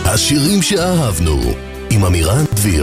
השירים שאהבנו, עם אמירן דביר.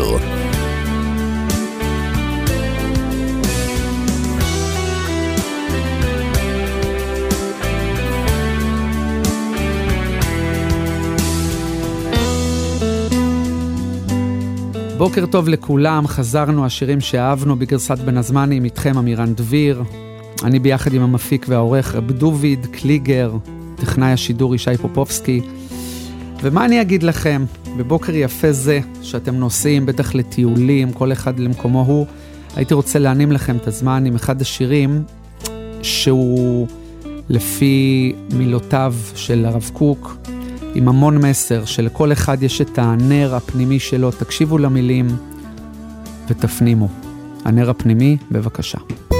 בוקר טוב לכולם, חזרנו השירים שאהבנו בגרסת בן הזמנים, איתכם אמירן דביר. אני ביחד עם המפיק והעורך רב דוד קליגר, טכנאי השידור ישי פופובסקי. ומה אני אגיד לכם, בבוקר יפה זה, שאתם נוסעים בטח לטיולים, כל אחד למקומו הוא, הייתי רוצה להנים לכם את הזמן עם אחד השירים, שהוא לפי מילותיו של הרב קוק, עם המון מסר, שלכל אחד יש את הנר הפנימי שלו. תקשיבו למילים ותפנימו. הנר הפנימי, בבקשה.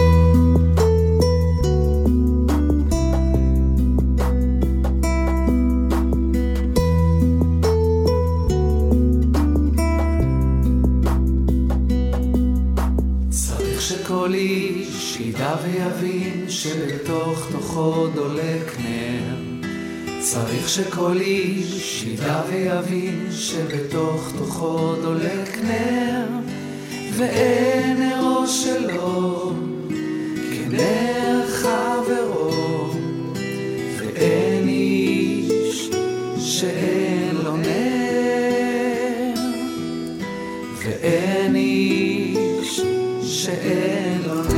צריך שכל איש ידע ויבין שבתוך תוכו דולק נר. צריך שכל איש ידע ויבין שבתוך תוכו דולק נר, ואין נרו שלו כנר חברו, ואין איש שאין לו נר, ואין איש שאין לו נר.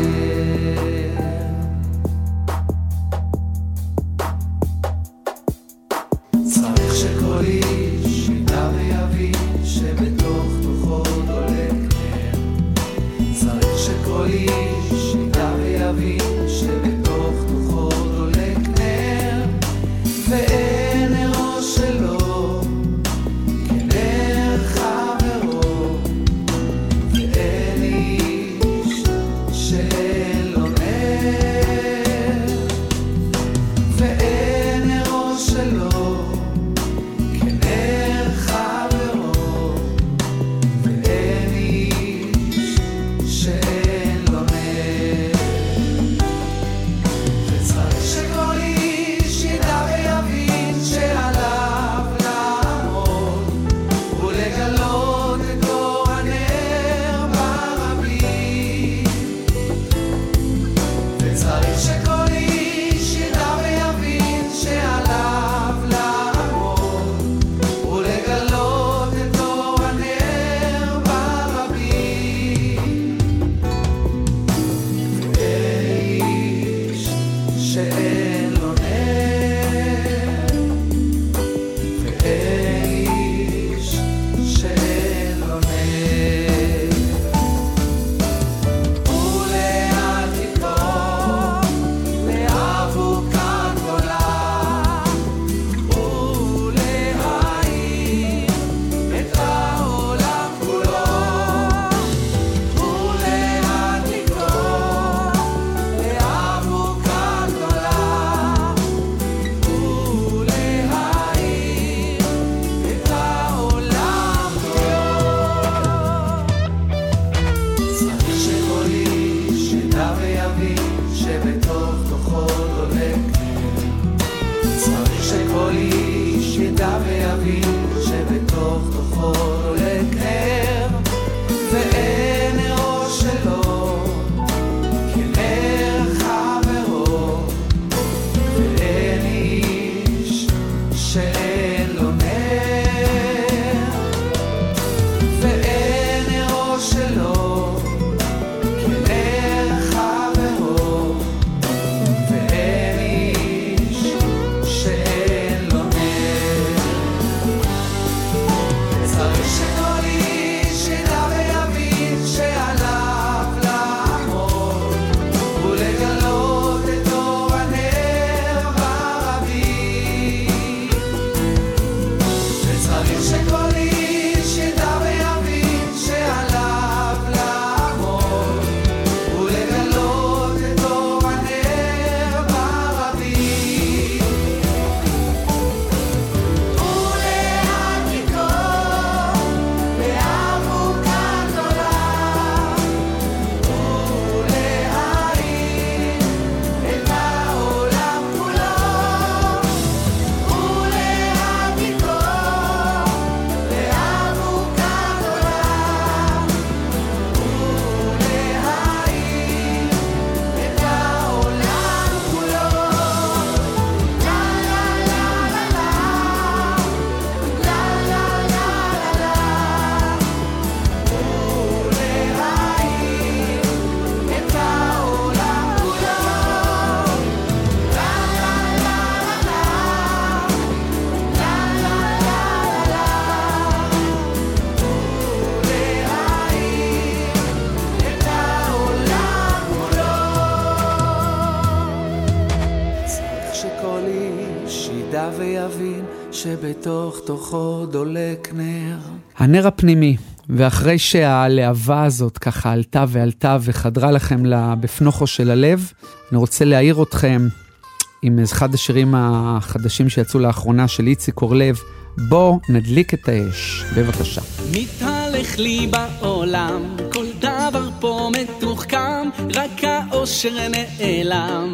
ידע ויבין שבתוך תוכו דולק נר. הנר הפנימי, ואחרי שהלהבה הזאת ככה עלתה ועלתה וחדרה לכם בפנוחו של הלב, אני רוצה להעיר אתכם עם אחד השירים החדשים שיצאו לאחרונה של איציק קורלב, בוא נדליק את האש, בבקשה. מתהלך לי בעולם, כל דבר פה מתוחכם, רק האושר נעלם.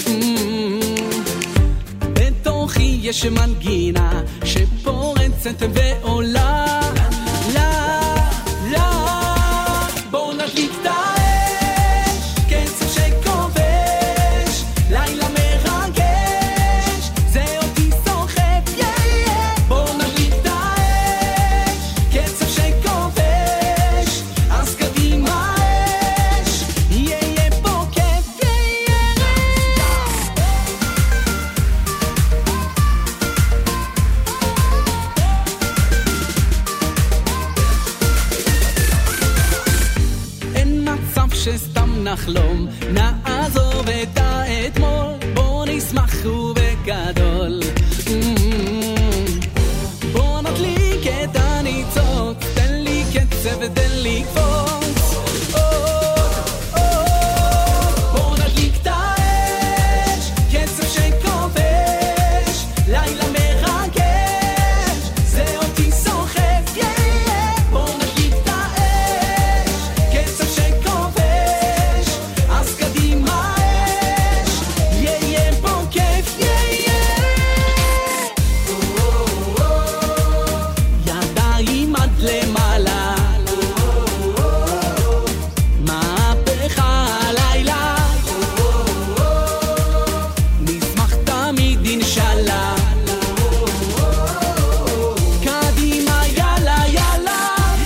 בתוכי יש מנגינה שפורצת ועולה, לה, לה, בוא נדליק את האש, קצב שכובש, לילה מרגש, זה אותי סוחף, בוא נדליק את האש, קצב שכובש, אז קדימה אש, יהיה פה כיף, אין מצב שסתם נחלום, נעזוב את האתמול, בוא נשמח ובגדול. בוא נדליק את הניצוץ, תן לי קצב ותן לי קפוץ. בוא נדליק את האש, קצב שכובש, לילה מרגש, זה אותי סוחף, בוא נדליק את האש, קצב שכובש, אז קדימה אש, יהיה פה כיף, ידיים עד למעלה, מהפכה הלילה, נשמח תמיד אינשאללה, קדימה יאללה יאללה.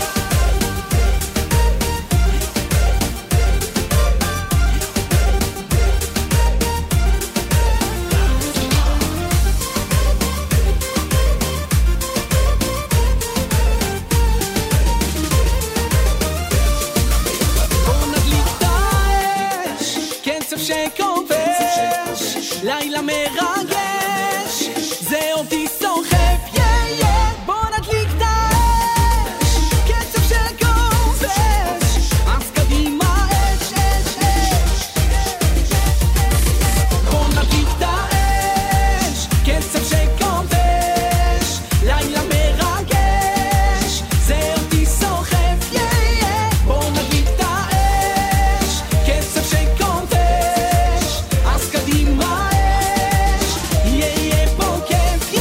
בוא נדליק את האש, קצב שכובש, לילה מרגש, זה אותי סוחף, בוא נדליק את האש, קצב שכובש, אז קדימה אש, אש, אש. בוא נדליק את האש, קצב שכובש, לילה מרגש, זה אותי סוחף, בוא נדליק את האש, קצב שכובש, אז קדימה אש, יהיה פה כיף,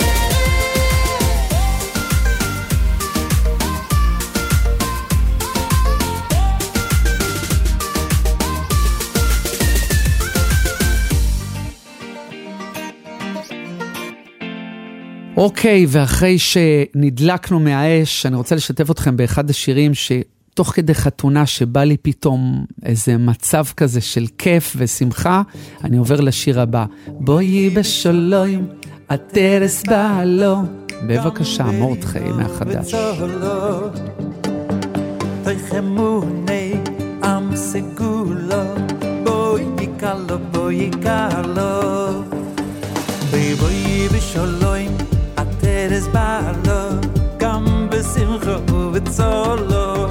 אוקיי, ואחרי שנדלקנו מהאש, אני רוצה לשתף אתכם באחד השירים שתוך כדי חתונה שבא לי פתאום איזה מצב כזה של כיף ושמחה, אני עובר לשיר הבא. בואי בשלום, הטרס בעלו. בבקשה, מורדכי מהחדש. תחמוני עם סגולו, בואי קלו, בואי קלו, בואי בשלום, הטרס בעלו, גם בשמחה ובצולו.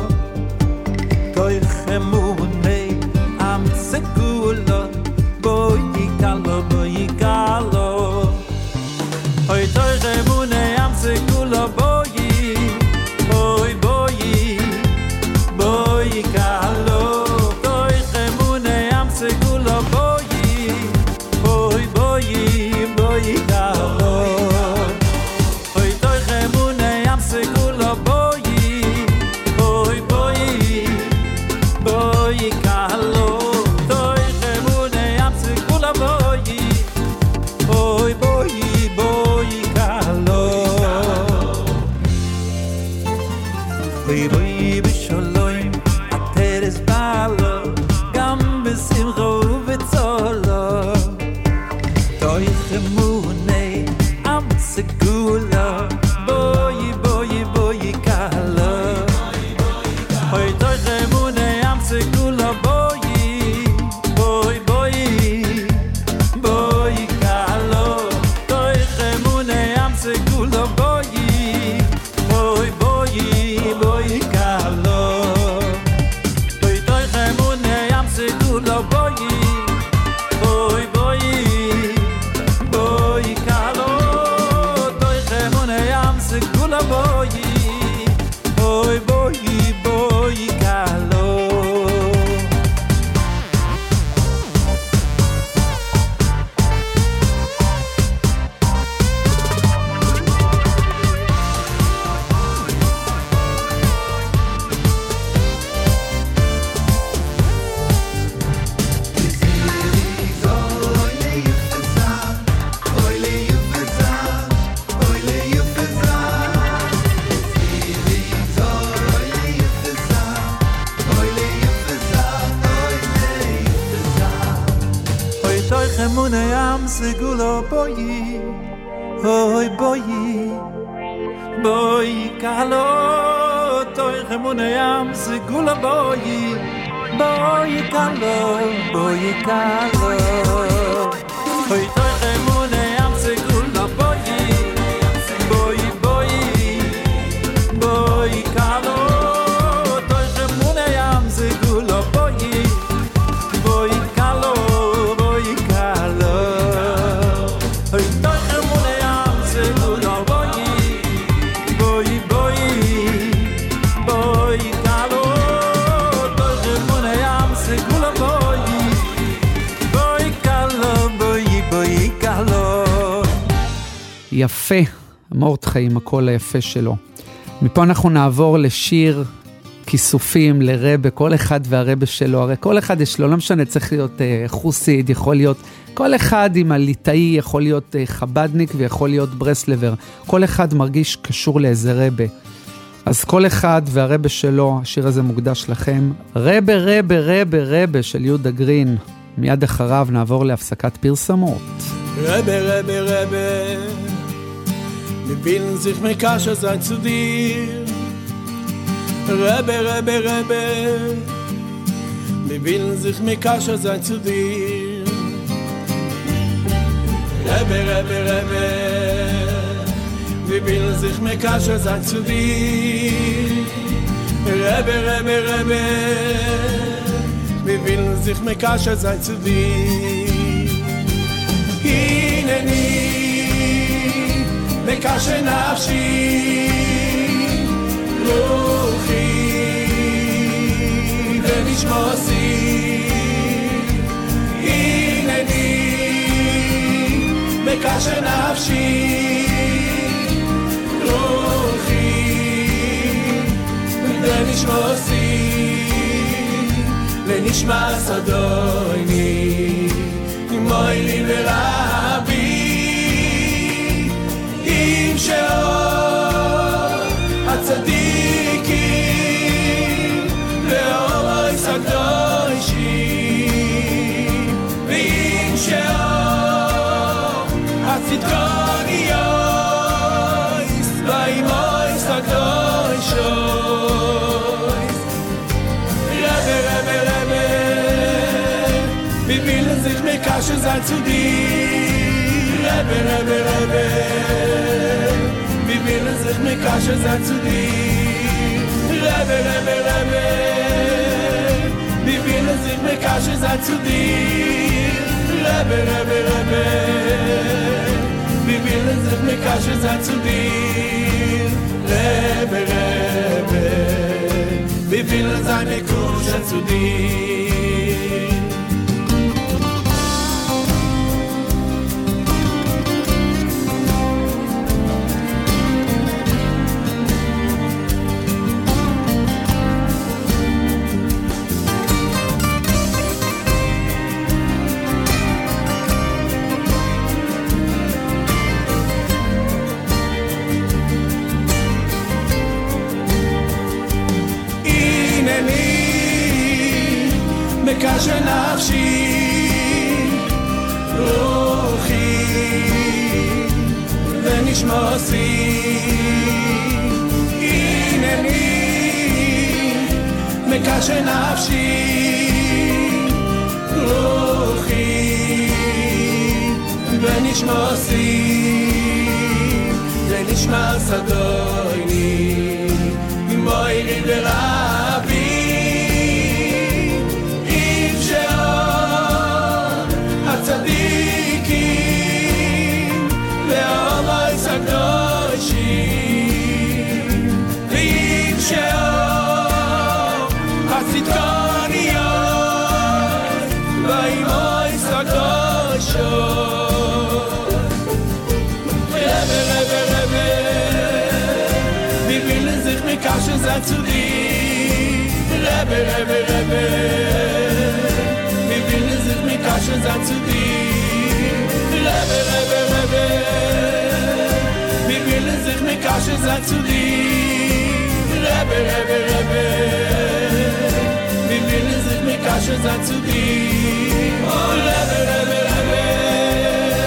תחמוני עם סגולו, בואי קלו, בואי קלו, אוי תחמוני עם סגולו, בואי, בואי, בואי, בואי קלו, תחמוני עם סגולו, בואי, בואי, בואי, בואי קלו, אוי תחמוני עם סגולו, בואי, בואי, בואי, בואי קלו, תחמוני עם סגולו, בואי, בואי, בואי, בואי קלו, בואי, בואי בשלום, הטרס בעלו, גם בשמחה ובצולו. תחמוני עם סגולו, בואי, בואי, בואי קלו, אוי תחמוני עם סגולו, בואי, בואי, בואי, בואי קלו, תחמוני yam segulo boyi hoy boyi boyi kalo toy khemune yam segulo boyi boyi kalo hoy toy khemune yam segulo boyi boyi boyi boyi kalo toy khemune yam segulo boyi boyi kalo boyi kalo hoy toy khemune yam segulo boyi boyi boyi boyi kalo toy khemune yam segulo boyi boyi kalo boyi boyi kalo. יפה, מורדכי עם הקול היפה שלו. מפה אנחנו נעבור לשיר כיסופים לרבה, כל אחד והרבה שלו, הרי כל אחד יש לו, לא משנה, צריך להיות חוסיד, יכול להיות, כל אחד עם הליטאי יכול להיות חבדניק ויכול להיות ברסלבר, כל אחד מרגיש קשור לאיזה רבה. אז כל אחד והרבה שלו, השיר הזה מוקדש לכם. רבה, רבה, רבה, רבה של יהודה גרין. מיד אחריו נעבור להפסקת פרסמות. רבה, רבה, רבה, מבין sich mit Kasche sein zu dir. Rebe, Rebe, Rebe, מבין sich mit Kasche sein zu dir. Rebe, Rebe, Rebe, מבין sich mit Kasche sein zu dir. Rebe, Rebe, Rebe, מבין sich mit Kasche sein zu dir. Hineni מקשה נפשי רוחי ונשמוסי הנני מקשה נפשי רוחי ונשמוסי לנשמע סדויני מוי לי ורבי שאור הצדיקים לאור הקדושים ואם שאור הצדקוניות ואימויס הקדושות רבה רבה רבה מביל sich מקשה sein zu dir רבה רבה רבה will sich mit Kasche sein zu dir. Rebe, Rebe, Rebe, wie will sich mit Kasche sein zu dir. Rebe, Rebe, Rebe, wie will sich mit Kasche sein zu dir. Rebe, Rebe, wie will seine Kusche zu dir. מקשה נפשי רוחי ונשמוסי הנני מקשה נפשי רוחי ונשמוסי לנשמע סדויני מוי לי ורבי הצדיקים ואומייס הקדושים ואם שאור הצדקוניות ואימויס הקדושות רבה רבה רבה מביל sich mit Kasche sein zu dir רבה רבה רבה will sich mit Kasche sein zu dir. Rebe, Rebe, Rebe, wie will sich mit Kasche sein zu dir. Rebe, Rebe, Rebe, wie will sich mit Kasche sein zu dir. Oh, Rebe, Rebe, Rebe,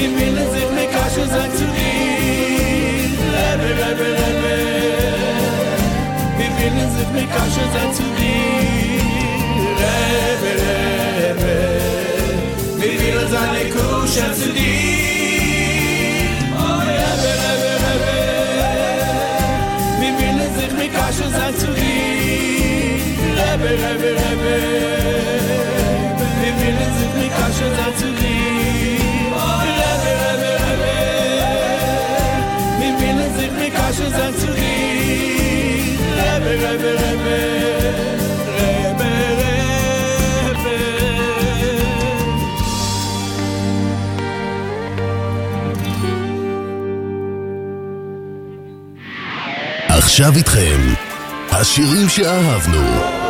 wir willen sich mit Kasche sein zu dir. Rebbe, Rebbe, Rebbe, wir willen sich mit Kasche sein zu dir. Rebbe, Rebbe, wir willen seine Kusche zu dir. Oh, Rebbe, Rebbe, Rebbe, wir willen sich mit Kasche sein zu dir. Rebbe, Rebbe, Rebbe, wir willen sich mit Kasche sein zu dir. Oh, Rebbe, Rebbe, Rebbe, wir willen sich mit Kasche sein zu dir. Rebbe, Rebbe, Rebbe, Rebbe, Rebbe. עכשיו איתכם, השירים שאהבנו.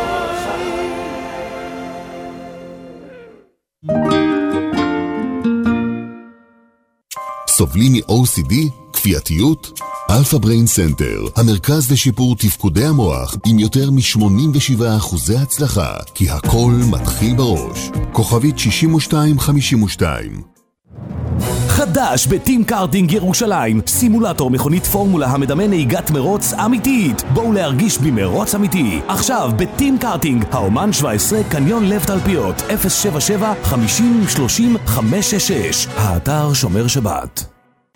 סובלים מ-OCD, כפייתיות? אלפא בריין סנטר, המרכז לשיפור תפקודי המוח עם יותר מ-87% הצלחה, כי הכל מתחיל בראש. כוכבית 6252. חדש בטים קארטינג ירושלים, סימולטור מכונית פורמולה המדמה נהיגת מרוץ אמיתית. בואו להרגיש במרוץ אמיתי. עכשיו בטים קארטינג, האומן 17, קניון לב תלפיות, 077 50 30 566. האתר שומר שבת.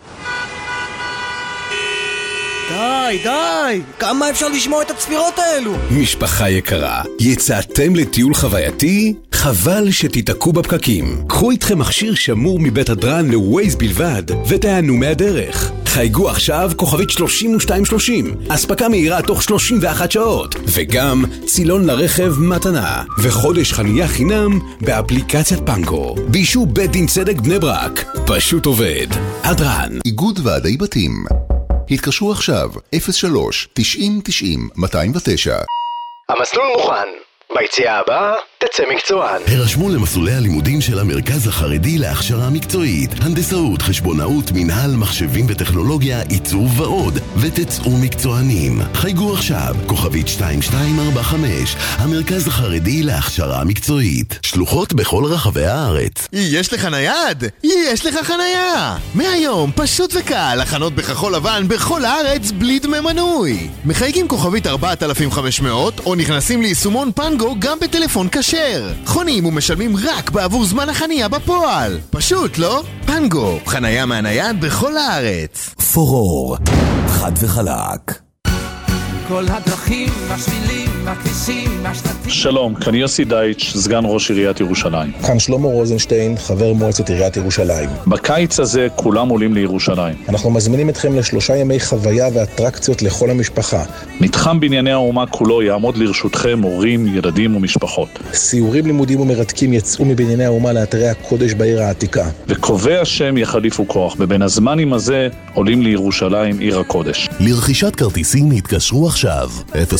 די, כמה אפשר לשמוע את הצפירות האלו? משפחה יקרה, יצאתם לטיול חווייתי? חבל שתתעקו בפקקים. קחו איתכם מכשיר שמור מבית הדרן לווייז בלבד, ותענו מהדרך. חייגו עכשיו כוכבית 3230, אספקה מהירה תוך 31 שעות, וגם צילון לרכב מתנה, וחודש חנייה חינם באפליקציית פנגו. באישור בית דין צדק בני ברק, פשוט עובד. הדרן, איגוד ועדי בתים. התקשרו עכשיו, 03-90-90-209. המסלול מוכן. ביציאה הבאה תצא מקצוען. הרשמו למסלולי הלימודים של המרכז החרדי להכשרה מקצועית, הנדסאות, חשבונאות, מנהל, מחשבים וטכנולוגיה, עיצוב ועוד, ותצאו מקצוענים. חייגו עכשיו, כוכבית 2245, המרכז החרדי להכשרה מקצועית. שלוחות בכל רחבי הארץ. יש לך נייד? יש לך חנייה! מהיום, פשוט וקל, הכנות בכחול לבן בכל הארץ בלי דמי מנוי. מחייגים כוכבית 4500 או נכנסים ליישומון פנגו גם בטלפון כשר. חונים ומשלמים רק בעבור זמן החנייה בפועל. פשוט, לא? פנגו, חנייה מהנייד בכל הארץ. פורור, חד וחלק. כל הדרכים, השבילים, הכבישים, השלטים. שלום, כאן יוסי דייץ', סגן ראש עיריית ירושלים. כאן שלמה רוזנשטיין, חבר מועצת עיריית ירושלים. בקיץ הזה כולם עולים לירושלים. אנחנו מזמינים אתכם ל3 ימי חוויה ואטרקציות לכל המשפחה. מתחם בנייני האומה כולו יעמוד לרשותכם הורים, ילדים ומשפחות. סיורים לימודיים ומרתקים יצאו מבנייני האומה לאתרי הקודש בעיר העתיקה. וקובע השם יחליפו כוח. בבין הזמנים הזה עולים לירושלים עיר הקודש. לרכישת כרטיסים התקשרו עכשיו,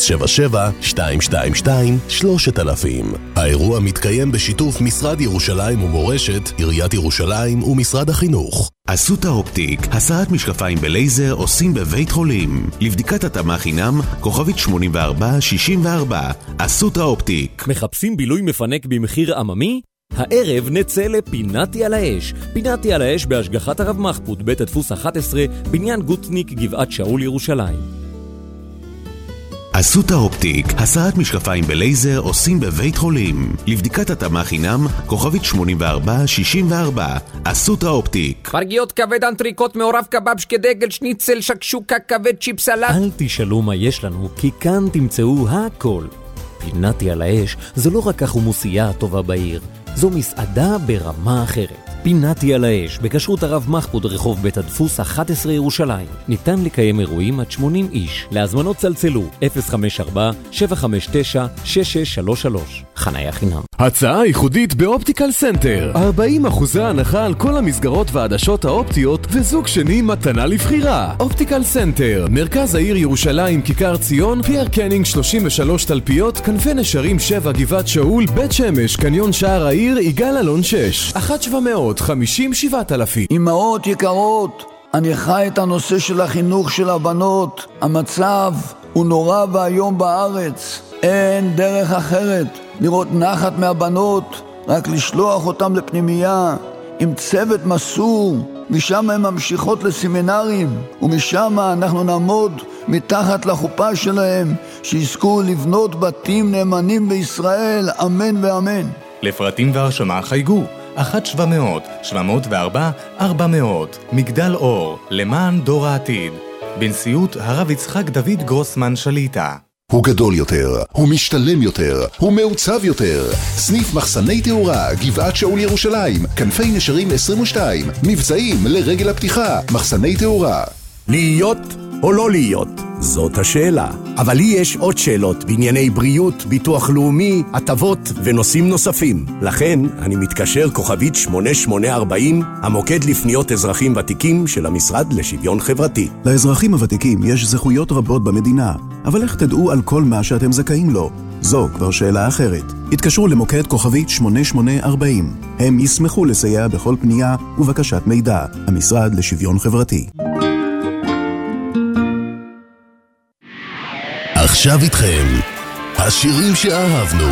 077-222-3000. האירוע מתקיים בשיתוף משרד ירושלים ומורשת, עיריית ירושלים ומשרד החינוך. אסותא אופטיק, הסעת משקפיים בלייזר עושים בבית חולים. לבדיקת התאמה חינם, כוכבית 8464. אסותא אופטיק. מחפשים בילוי מפנק במחיר עממי? הערב נצא לפינתי על האש. פינתי על האש בהשגחת הרב מחפוד, בית הדפוס 11, בניין גוטניק, גבעת שאול, ירושלים. אסותא אופטיק, הסעת משקפיים בלייזר עושים בבית חולים. לבדיקת התאמה חינם, כוכבית 8464. אסותא אופטיק. פרגיות כבד אנטריקוט מעורב קבב שקדגל שניצל שקשוקה כבד צ'יפ סלט. אל תשאלו מה יש לנו, כי כאן תמצאו הכל. פינתי על האש זו לא רק החומוסייה הטובה בעיר, זו מסעדה ברמה אחרת. פינתי על האש, בכשרות הרב מחפוד, רחוב בית הדפוס 11, ירושלים. ניתן לקיים אירועים עד 80 איש. להזמנות צלצלו 054-759-6633. חניה חינם. הצעה ייחודית באופטיקל סנטר. 40% הנחה על כל המסגרות והעדשות האופטיות, וזוג שני מתנה לבחירה. אופטיקל סנטר, מרכז העיר ירושלים, כיכר ציון, פייר קנינג 33 תלפיות, כנפי נשרים 7, גבעת שאול, בית שמש, קניון שער העיר, יגאל אלון 6. 1-750-7000. אמהות יקרות, אני חי את הנושא של החינוך של הבנות. המצב הוא נורא והיום בארץ. אין דרך אחרת לראות נחת מהבנות, רק לשלוח אותם לפנימייה עם צוות מסור משם הן ממשיכות לסמינרים, ומשם אנחנו נעמוד מתחת לחופה שלהם, שיזכו לבנות בתים נאמנים בישראל, אמן ואמן. לפרטים והרשמה חייגו 1-700-704-400 מגדל אור, למען דור העתיד, בנשיאות הרב יצחק דוד גרוסמן שליטה. הוא גדול יותר, הוא משתלם יותר, הוא מעוצב יותר. סניף מחסני תאורה, גבעת שאול ירושלים, כנפי נשרים 22, מבצעים לרגל הפתיחה, מחסני תאורה. להיות או לא להיות? זאת השאלה. אבל לי יש עוד שאלות בענייני בריאות, ביטוח לאומי, הטבות ונושאים נוספים. לכן אני מתקשר כוכבית 8840, המוקד לפניות אזרחים ותיקים של המשרד לשוויון חברתי. לאזרחים הוותיקים יש זכויות רבות במדינה, אבל איך תדעו על כל מה שאתם זכאים לו? זו כבר שאלה אחרת. התקשרו למוקד כוכבית 8840. הם ישמחו לסייע בכל פנייה ובקשת מידע. המשרד לשוויון חברתי. עכשיו איתכם, השירים שאהבנו.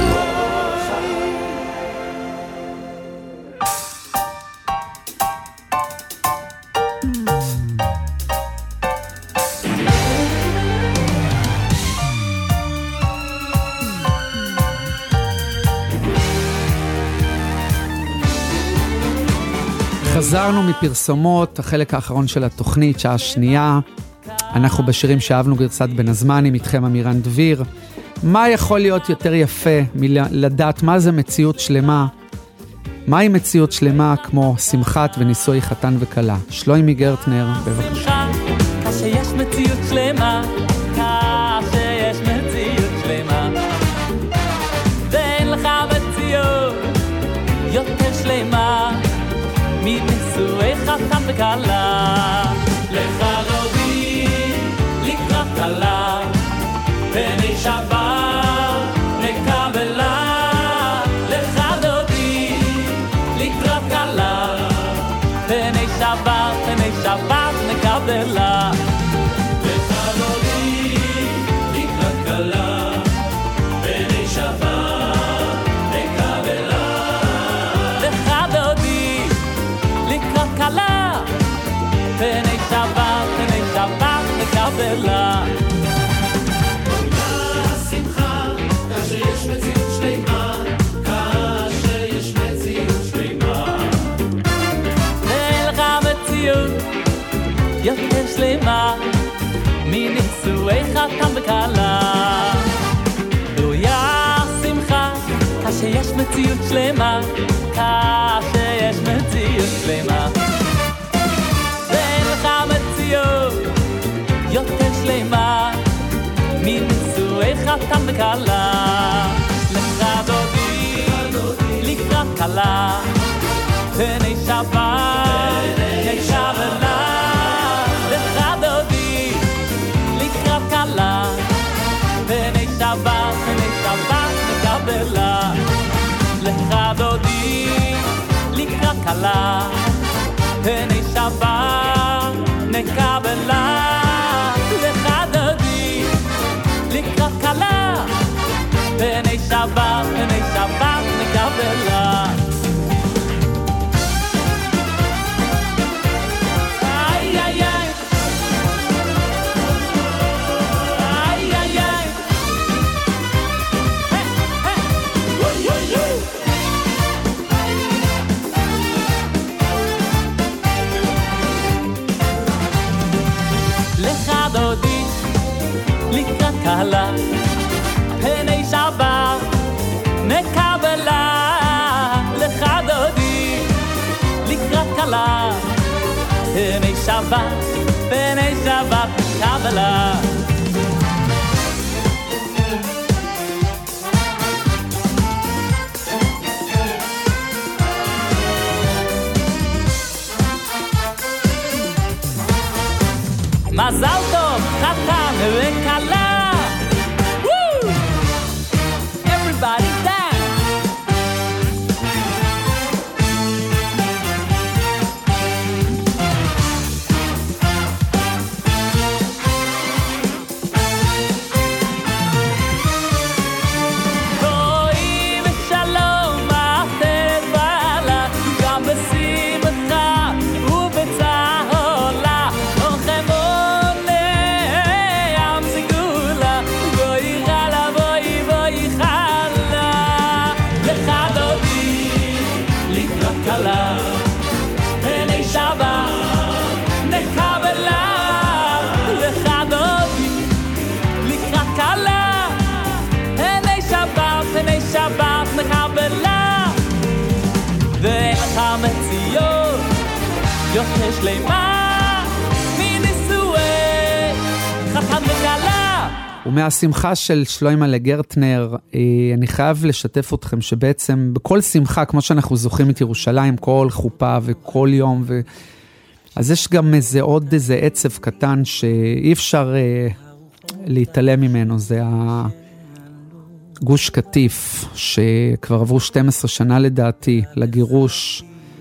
חזרנו מפרסומות, החלק האחרון של התוכנית, שעה שנייה. אנחנו בשירים שאהבנו גרסת בן הזמנים, איתכם אמירן דביר. מה יכול להיות יותר יפה מלדעת מה זה מציאות שלמה? מהי מציאות שלמה כמו שמחת וניסוי חתן וכלה? שלוימי גרטנר, בבקשה. שיש מציאות שלמה, שיש מציאות שלמה, ואין לך מציאות יותר שלמה מניסוי חתן וכלה. לך דודי לקראת כלה, פני שבת נקבלה. לך דודי לקראת כלה, פני שבת נקבלה. לך דודי לקראת כלה, פני שבת נקבלה. לך דודי לקראת כלה, פני שבת נקבלה. השמחה, כאשר יש מציאות שלמה, כאשר יש מציאות שלמה, אין לך מציאות יותר שלמה מנישואי חתן וכלה. גלויה שמחה כאשר יש מציאות שלמה, כאשר יש מציאות שלמה, ואין לך מציאות יותר שלמה מנישואי חתן וכלה. לך דודי לקראת כלה, פני שבת נקבלה. לך דודי לקראת כלה, פני שבת נקבלה. לך דודי לקראת כלה, פני שבת נקבלה. לך דודי לקראת כלה, פני שבת נקבלה. איי איי איי, איי איי איי, וואי וואי וואי. לך דודי לקראת כלה, פני שבת נקבלה. לך דודי לקראת כלה, פני שבת נקבלה. מזל טוב חתן וכלה. Woo! Everybody dance. בואי בשלום עטרת בעלה, גם בשמחה ובצער. יותר שלמה מנישואי חתן וכלה. ומהשמחה של שלוימה לגרטנר, אני חייב לשתף אתכם שבעצם בכל שמחה, כמו שאנחנו זוכים את ירושלים, כל חופה וכל יום, אז יש גם עוד איזה עצב קטן שאי אפשר להתעלם ממנו, זה גוש קטיף, שכבר עברו 12 שנה לדעתי לגירוש,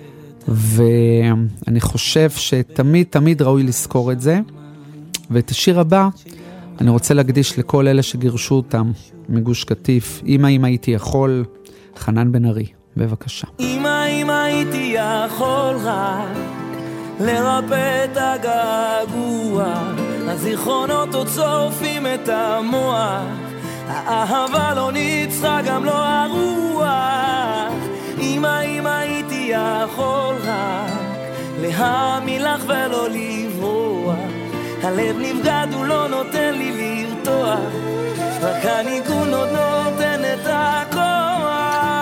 ואני חושב שתמיד תמיד ראוי לזכור את זה. ואת השיר הבא אני רוצה להקדיש לכל אלה שגירשו אותם מגוש קטיף. אמא הייתי יכול, חנן בן ארי, בבקשה. אמא הייתי יכול רק לרפא את הגעגוע, הזיכרונות עוד צורפים את המוח, האהבה לא ניצחה גם לא הרוח. אמא הייתי יכול רק להאמין לך ולא לברוח, הלב נבגד הוא לא נותן לי לרתוח, רק הניגון עוד נותן את הכוח.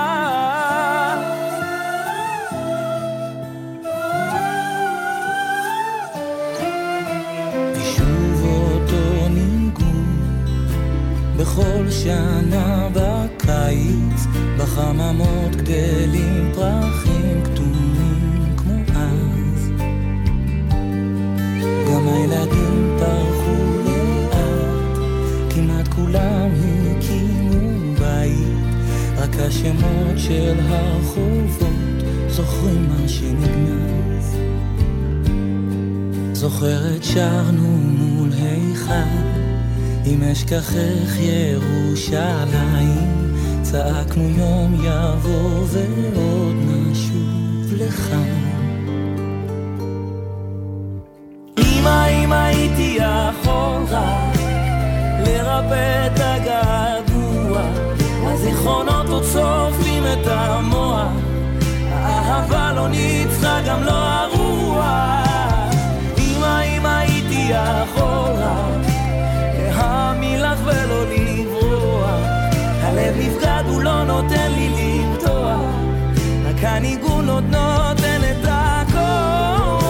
ושוב אותו ניגון בכל שנה בקיץ, בחממות גדלים פרחים כתומים כמו אז, גם הילדים פרחו לאט, כמעט כולם הקימו בית, רק השמות של הרחובות זוכרים מה שנגנז. זוכרת שרנו מול היכל, אם אשכחך ירושלים, צעקנו יום יבוא ועוד נשוב לכאן. אמא הייתי יכול רק לרפא את הגעגוע, הזיכרונות עוד צורפים את המוח, האהבה לא ניצחה גם לא הרוח. אמא הייתי יכול רק להאמין לך ולא לברוח, הלב נפגד הוא לא נותן לי לרתוח, רק הניגון עוד נותן את הכוח.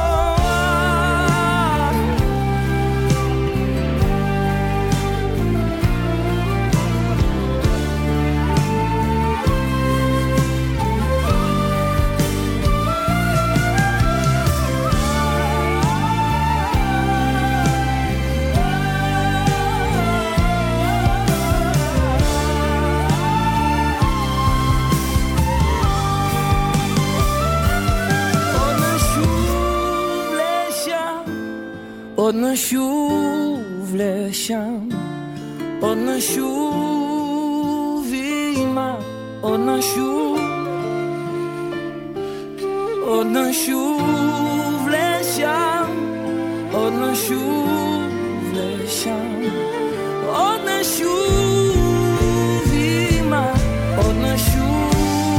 עוד נשוב לשם, עוד נשוב אמא, עוד נשוב, עוד נשוב לשם, עוד נשוב לשם, עוד נשוב אמא, עוד נשוב,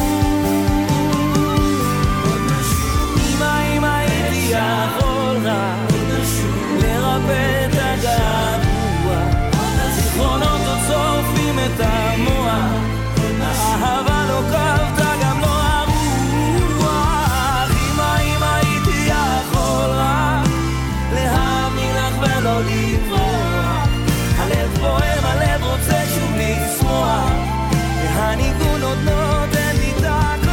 עוד נשוב. אמא הייתי יכול רק לרפא את הגעגוע, הזיכרונות עוד צורפים את המוח, האהבה לא קרתה גם לא הרוח. אמא הייתי יכול רק להאמין לך ולא לברוח, הלב פועם, הלב רוצה שוב לשמוח, והניגון עוד נותן לי את הכוח.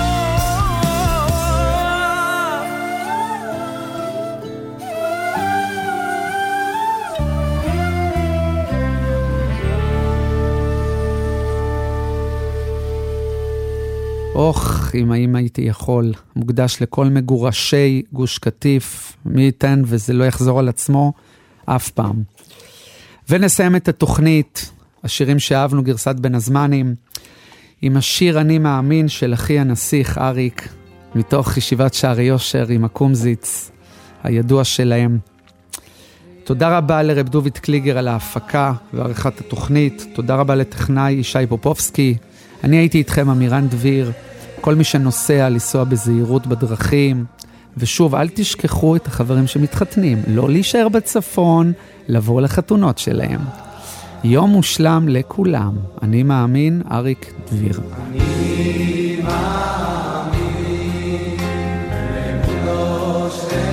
אוח, אם הייתי יכול, מוקדש לכל מגורשי גוש קטיף, מי ייתן וזה לא יחזור על עצמו אף פעם. ונסיים את התוכנית, השירים שאהבנו גרסת בין הזמנים, עם השיר אני מאמין של אחי הנסיך אריק, מתוך ישיבת שערי יושר עם הקומזיץ הידוע שלהם. תודה רבה לרב דוד קליגר על ההפקה ועריכת התוכנית, תודה רבה לטכנאי ישי פופובסקי, אני הייתי איתכם אמירן דביר, כל מי שנוסע לנסוע בזהירות בדרכים, ושוב אל תשכחו את החברים שמתחתנים, לא להישאר בצפון, לבוא לחתונות שלהם. יום מושלם לכולם, אני מאמין, אריק דביר. אני מאמין למולו של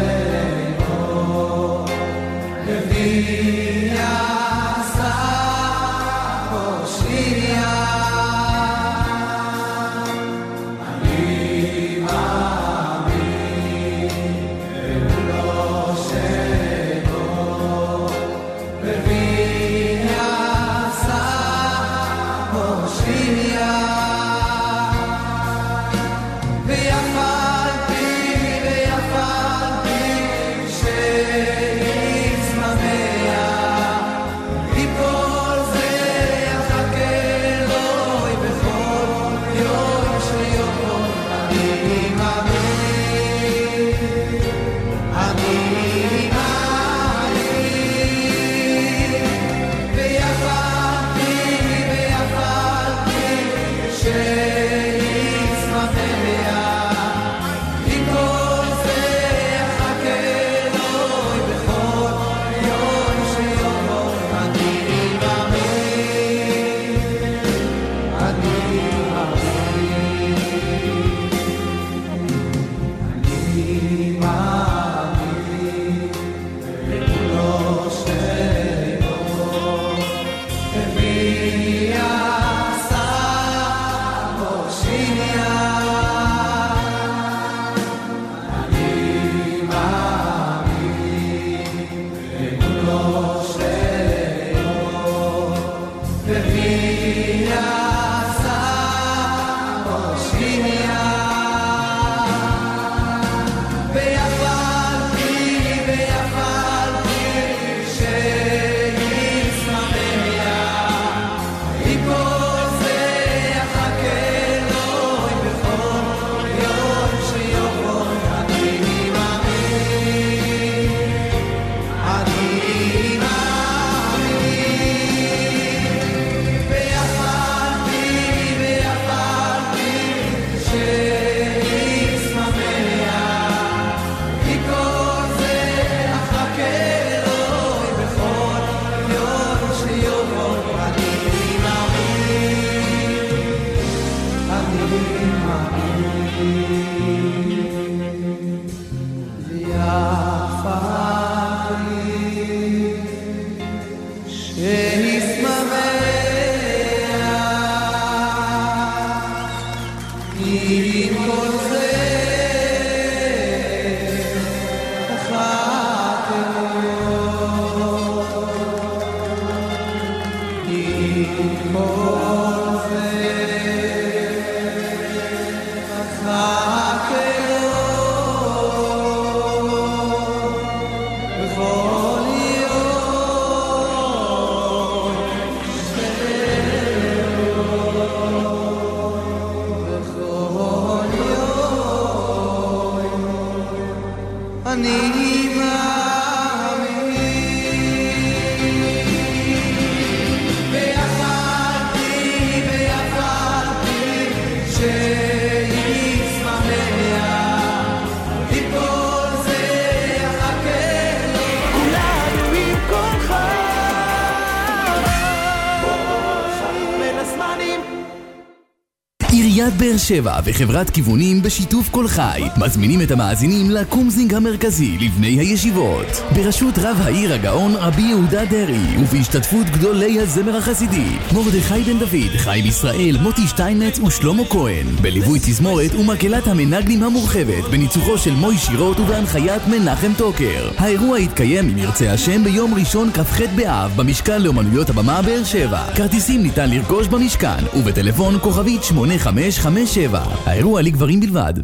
עיריית באר שבע וחברת כיוונים בשיתוף כל חי מזמינים את המאזינים לקומזינג המרכזי לבני הישיבות בראשות רב העיר הגאון רבי יהודה דרי ובהשתתפות גדולי הזמר החסידי מרדכי בן דוד, חיים ישראל, מוטי שטיינץ ושלמה כהן בליווי תזמורת ומקהלת המנגנים המורחבת בניצוחו של מוי שירות ובהנחיית מנחם טוקר. האירוע יתקיים אם ירצה השם ביום ראשון כ"ח באב במשכן לאומנויות הבמה באר שבע. כרטיסים ניתן לרכוש במשכן ובטלפון כוכבית 8557. האירוע לגברים בלבד.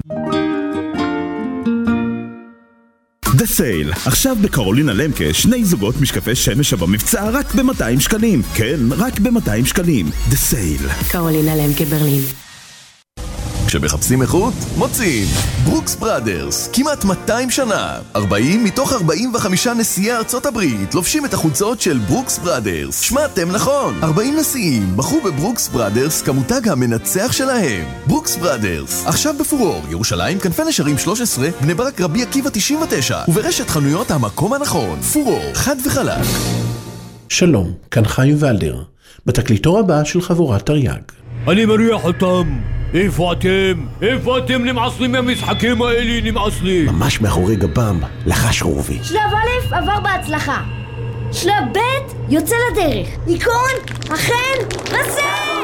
The Sale, עכשיו בקרולינה למקה 2 זוגות משקפי שמש במבצע רק ב-200 שקלים. כן, רק ב-200 שקלים. The Sale. קרולינה למקה ברלין. כשמחפשים איכות, מוצאים ברוקס בראדרס, כמעט 200 שנה 40 מתוך 45 נשיאי ארצות הברית לובשים את החולצות של ברוקס בראדרס. שמעתם נכון, 40 נשיאים בחרו בברוקס בראדרס כמותג המנצח שלהם. ברוקס בראדרס, עכשיו בפורור, ירושלים, כנפי נשרים 13, בני ברק רבי עקיבא 99 וברשת חנויות המקום הנכון. פורור, חד וחלק. שלום, כאן חיים ולדר בתקליטור הבא של חבורת תרי"ג. אני מריח אותם. איפה אתם? איפה אתם? נמאס לי מהמשחקים האלה, נמאס לי. ממש מאחורי גבם לחש רובי. שלב א' עבר בהצלחה, שלב ב' יוצא לדרך. עיקרון, אכן, רסה!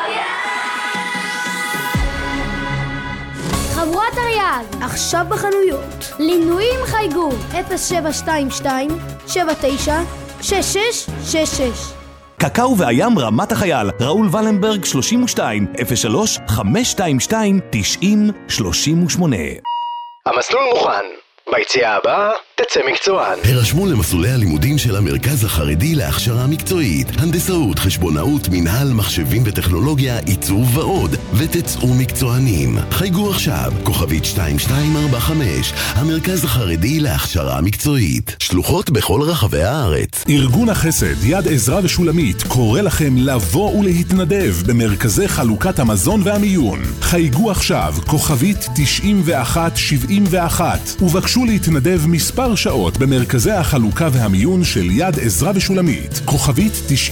חבורת תרי"ג, עכשיו בחנויות. לינויים חייגו 0722 79 6666. קקאו והים רמת החייל, ראול ולנברג 32 03 522 90 38. המסלול מוכן. ביציאה הבאה תצא מקצוען. הרשמו למסלולי הלימודים של המרכז החרדי להכשרה מקצועית, הנדסאות, חשבונאות, מנהל, מחשבים וטכנולוגיה, עיצוב ועוד, ותצאו מקצוענים. חייגו עכשיו, כוכבית 2245, המרכז החרדי להכשרה מקצועית. שלוחות בכל רחבי הארץ. ארגון החסד יד עזרא ושולמית קורא לכם לבוא ולהתנדב במרכזי חלוקת המזון והמיון. חייגו עכשיו, כוכבית 9171, ובקשו להתנדב מספר שעות במרכזי החלוקה והמיון של יד עזרא ושולמית, כוכבית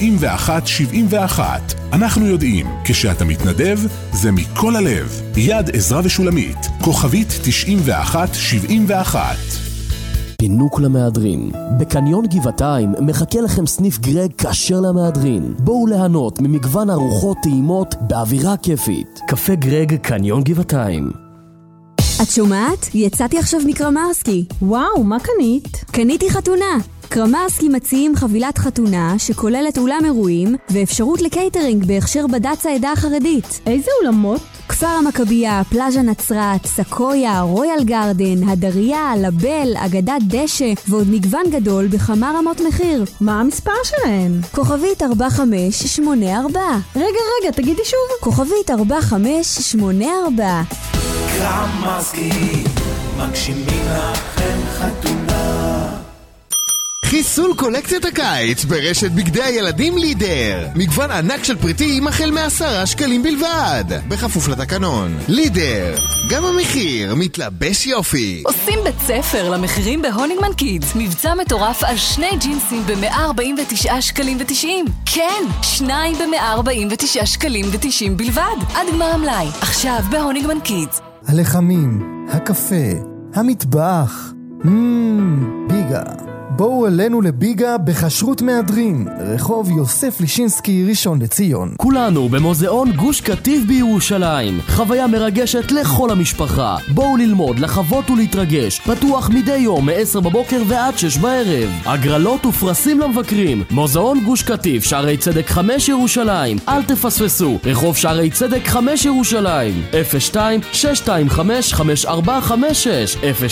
9171. אנחנו יודעים, כשאתה מתנדב, זה מכל הלב. יד עזרא ושולמית, כוכבית 9171. פינוק למהדרין. בקניון גבעתיים מחכה לכם סניף גרג כשר למהדרין. בואו ליהנות ממגוון ארוחות טעימות באווירה כיפית. קפה גרג קניון גבעתיים. את שומעת? יצאתי עכשיו מקרמרסקי. וואו, מה קנית? קניתי חתונה. קרמרסקי מציעים חבילת חתונה שכוללת אולם אירועים ואפשרות לקייטרינג בהכשר בד"ץ העדה החרדית. איזה אולמות? כפר המכבייה, פלאז'ה נצרת, סקויה, רויאל גרדן, הדריה, לבל, אגדת דשא ועוד מגוון גדול בכמה רמות מחיר. מה המספר שלהם? כוכבית 4584. רגע, תגידי שוב. כוכבית 4584. קרמרסקי, מגשימים לכם חתונה. חיסול קולקציית הקיץ ברשת בגדי הילדים לידר. מגוון ענק של פריטים החל מ10 שקלים בלבד, בכפוף לתקנון. לידר, גם המחיר מתלבש יופי. עושים בית ספר למחירים בהונינגמן קידס. מבצע מטורף על 2 ג'ינסים ב-149 שקלים ו-90. כן, 2 ב-149 שקלים ו-90 בלבד. עד גמר המלאי, עכשיו בהונינגמן קידס. הלחמים, הקפה, המטבח. ביגה. בואו אלינו לביגה בחשרות מהדרין, רחוב יוסף לישינסקי, ראשון לציון. כולנו במוזיאון גוש קטיף בירושלים. חוויה מרגשת לכל המשפחה. בואו ללמוד, לחוות ולהתרגש. פתוח מדי יום מ-10 בבוקר ועד 6 בערב. הגרלות ופרסים למבקרים. מוזיאון גוש קטיף, שערי צדק 5 ירושלים. אל תפספסו, רחוב שערי צדק 5 ירושלים. 02-625-5456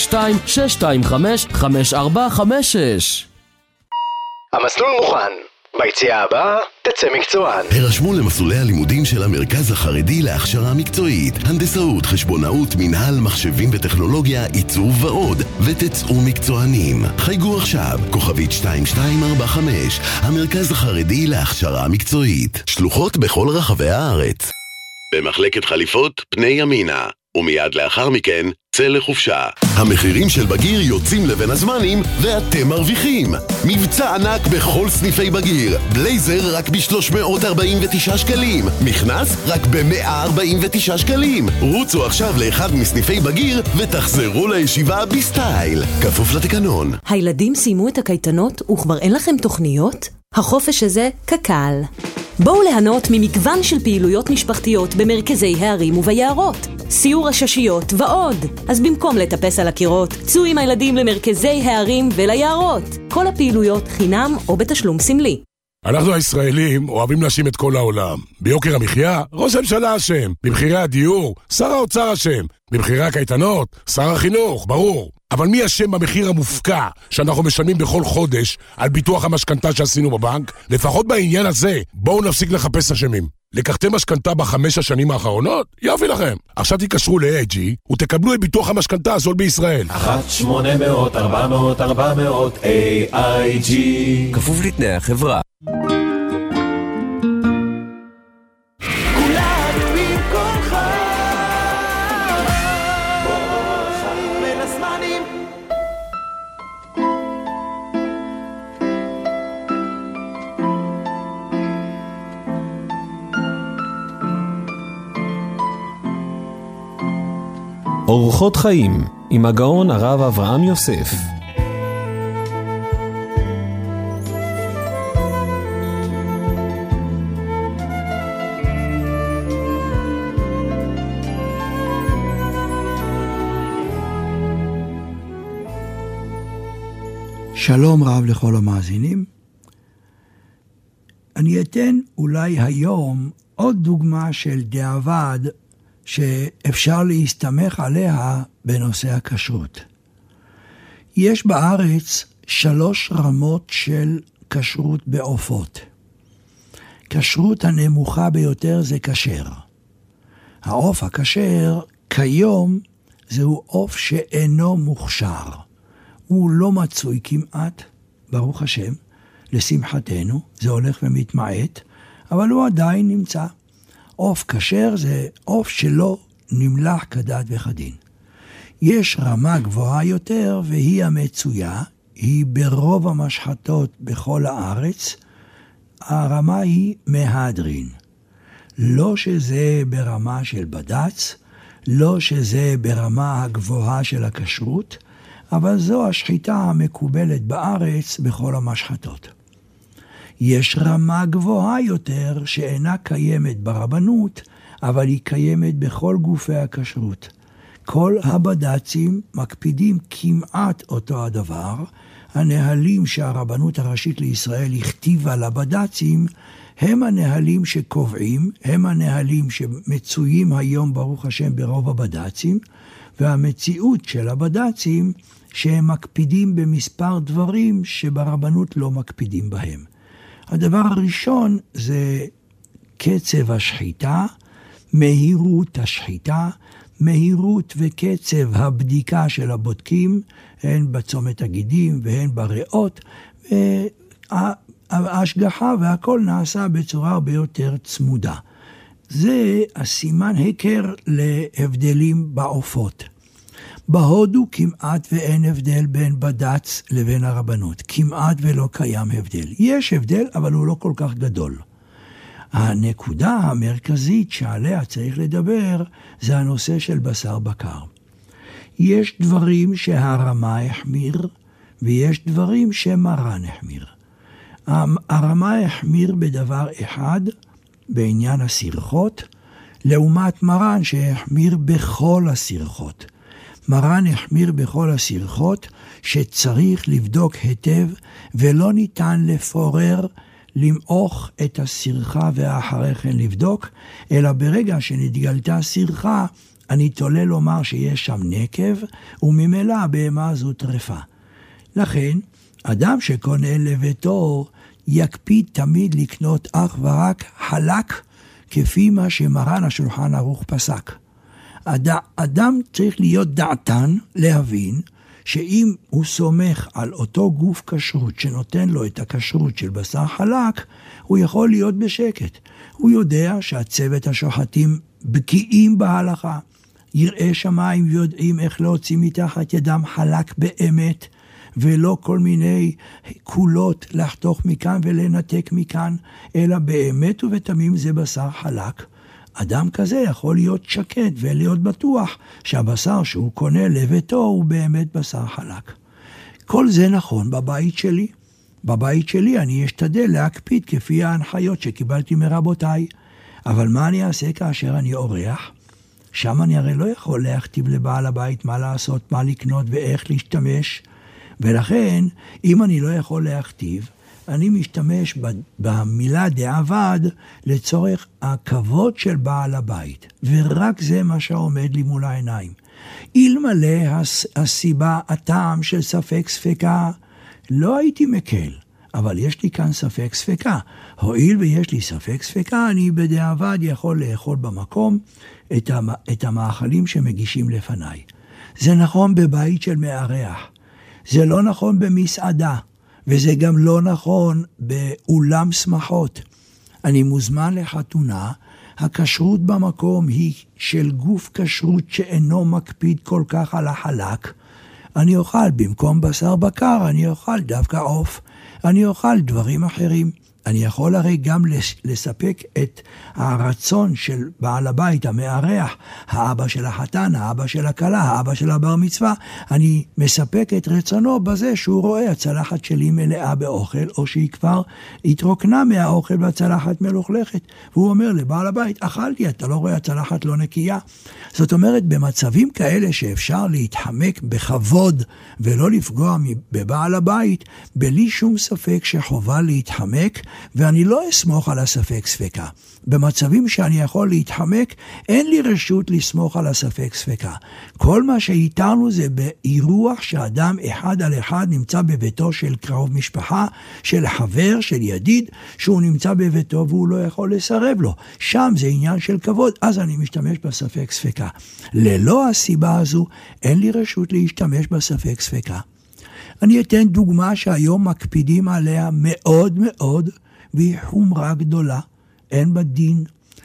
02-625-5456. המסלול מוכן. ביציאה הבאה תצא מקצוען. הרשמו למסלולי הלימודים של המרכז החרדי להכשרה מקצועית, הנדסאות, חשבונאות, מנהל, מחשבים וטכנולוגיה, עיצוב ועוד, ותצאו מקצוענים. חייגו עכשיו, כוכבית 2245, המרכז החרדי להכשרה מקצועית. שלוחות בכל רחבי הארץ. במחלקת חליפות פני ימינה, ומיד לאחר מכן צא לחופשה. המחירים של בגיר יוצאים לבין הזמנים ואתם מרוויחים. מבצע ענק בכל סניפי בגיר. בלייזר רק ב-349 שקלים. מכנס רק ב-149 שקלים. רוצו עכשיו לאחד מסניפי בגיר ותחזרו לישיבה בסטייל. כפוף לתקנון. הילדים סיימו את הקייטנות וכבר אין לכם תוכניות? החופש הזה קקל. בואו ליהנות ממגוון של פעילויות משפחתיות במרכזי הערים וביערות. סיור הששיות ועוד. אז במקום לטפס על הקירות, צאו עם הילדים למרכזי הערים וליערות. כל הפעילויות חינם או בתשלום סמלי. אנחנו הישראלים אוהבים להאשים את כל העולם. ביוקר המחיה, ראש הממשלה אשם. במחירי הדיור, שר האוצר אשם. במחירי הקייטנות, שר החינוך, ברור. אבל מי אשם במחיר המופקע שאנחנו משלמים בכל חודש על ביטוח המשכנתה שעשינו בבנק? לפחות בעניין הזה, בואו נפסיק לחפש אשמים. לקחתם משכנתה ב5 השנים האחרונות? יופי לכם. עכשיו תיקשרו ל-AIG ותקבלו את ביטוח המשכנתה הזול בישראל. 1-800-400-400 AIG. כפוף לתנאי החברה. אורחות חיים עם הגאון הרב אברהם יוסף. שלום רב לכל המאזינים. אני אתן אולי היום עוד דוגמה של דיעבד שאפשר להסתמך עליה בנושא הכשרות. יש בארץ 3 רמות של כשרות בעופות. כשרות הנמוכה ביותר זה כשר. העוף הכשר כיום זהו עוף שאינו מוכשר. הוא לא מצוי כמעט, ברוך השם, לשמחתנו, זה הולך ומתמעט, אבל הוא עדיין נמצא. עוף כשר זה עוף שלא נמלח כדת וכדין. יש רמה גבוהה יותר והיא המצויה, היא ברוב המשחטות בכל הארץ, הרמה היא מהדרין. לא שזה ברמה של בד"ץ, לא שזה ברמה הגבוהה של הכשרות, אבל זו השחיטה המקובלת בארץ בכל המשחטות. יש רמה גבוהה יותר שאינה קיימת ברבנות, אבל היא קיימת בכל גופי הכשרות. כל הבד"צים מקפידים כמעט אותו הדבר. הנהלים שהרבנות הראשית לישראל הכתיבה לבד"צים, הם הנהלים שקובעים, הם הנהלים שמצויים היום ברוך השם ברוב הבד"צים, והמציאות של הבד"צים שהם מקפידים במספר דברים שברבנות לא מקפידים בהם. הדבר הראשון זה קצב השחיטה, מהירות השחיטה, מהירות וקצב הבדיקה של הבודקים, הן בצומת הגידים והן בריאות, וההשגחה והכל נעשה בצורה הרבה יותר צמודה. זה הסימן היכר להבדלים בעופות. בהודו כמעט ואין הבדל בין בד"ץ לבין הרבנות. כמעט ולא קיים הבדל. יש הבדל, אבל הוא לא כל כך גדול. הנקודה המרכזית שעליה צריך לדבר, זה הנושא של בשר בקר. יש דברים שהרמה החמיר, ויש דברים שמרן החמיר. הרמה החמיר בדבר אחד, בעניין הסרחות, לעומת מרן שהחמיר בכל הסרחות. מרן החמיר בכל הסרחות שצריך לבדוק היטב ולא ניתן לפורר, למעוך את הסרחה ואחרי כן לבדוק, אלא ברגע שנתגלתה סרחה, אני תולה לומר שיש שם נקב, וממילא הבהמה זו טרפה. לכן, אדם שקונה לביתו יקפיד תמיד לקנות אך ורק חלק, כפי מה שמרן השולחן ערוך פסק. אדם צריך להיות דעתן להבין שאם הוא סומך על אותו גוף כשרות שנותן לו את הכשרות של בשר חלק, הוא יכול להיות בשקט. הוא יודע שהצוות השוחטים בקיאים בהלכה, יראי שמיים יודעים איך להוציא מתחת ידם חלק באמת, ולא כל מיני קולות לחתוך מכאן ולנתק מכאן, אלא באמת ובתמים זה בשר חלק. אדם כזה יכול להיות שקט ולהיות בטוח שהבשר שהוא קונה לביתו הוא באמת בשר חלק. כל זה נכון בבית שלי. בבית שלי אני אשתדל להקפיד כפי ההנחיות שקיבלתי מרבותיי. אבל מה אני אעשה כאשר אני אורח? שם אני הרי לא יכול להכתיב לבעל הבית מה לעשות, מה לקנות ואיך להשתמש. ולכן, אם אני לא יכול להכתיב, אני משתמש במילה דעבד לצורך הכבוד של בעל הבית. ורק זה מה שעומד לי מול העיניים. אלמלא הסיבה, הטעם של ספק ספקה, לא הייתי מקל. אבל יש לי כאן ספק ספקה. הואיל ויש לי ספק ספקה, אני בדיעבד יכול לאכול במקום את המאכלים שמגישים לפניי. זה נכון בבית של מארח. זה לא נכון במסעדה. וזה גם לא נכון באולם שמחות. אני מוזמן לחתונה, הכשרות במקום היא של גוף כשרות שאינו מקפיד כל כך על החלק. אני אוכל במקום בשר בקר, אני אוכל דווקא עוף, אני אוכל דברים אחרים. אני יכול הרי גם לספק את הרצון של בעל הבית, המארח, האבא של החתן, האבא של הכלה, האבא של הבר מצווה. אני מספק את רצונו בזה שהוא רואה הצלחת שלי מלאה באוכל, או שהיא כבר התרוקנה מהאוכל והצלחת מלוכלכת. והוא אומר לבעל הבית, אכלתי, אתה לא רואה הצלחת לא נקייה. זאת אומרת, במצבים כאלה שאפשר להתחמק בכבוד ולא לפגוע בבעל הבית, בלי שום ספק שחובה להתחמק, ואני לא אסמוך על הספק ספקה. במצבים שאני יכול להתחמק, אין לי רשות לסמוך על הספק ספקה. כל מה שהיתרנו זה באירוח שאדם אחד על אחד נמצא בביתו של קרוב משפחה, של חבר, של ידיד, שהוא נמצא בביתו והוא לא יכול לסרב לו. שם זה עניין של כבוד, אז אני משתמש בספק ספקה. ללא הסיבה הזו, אין לי רשות להשתמש בספק ספקה. אני אתן דוגמה שהיום מקפידים עליה מאוד מאוד, והיא חומרה גדולה, אין בדין.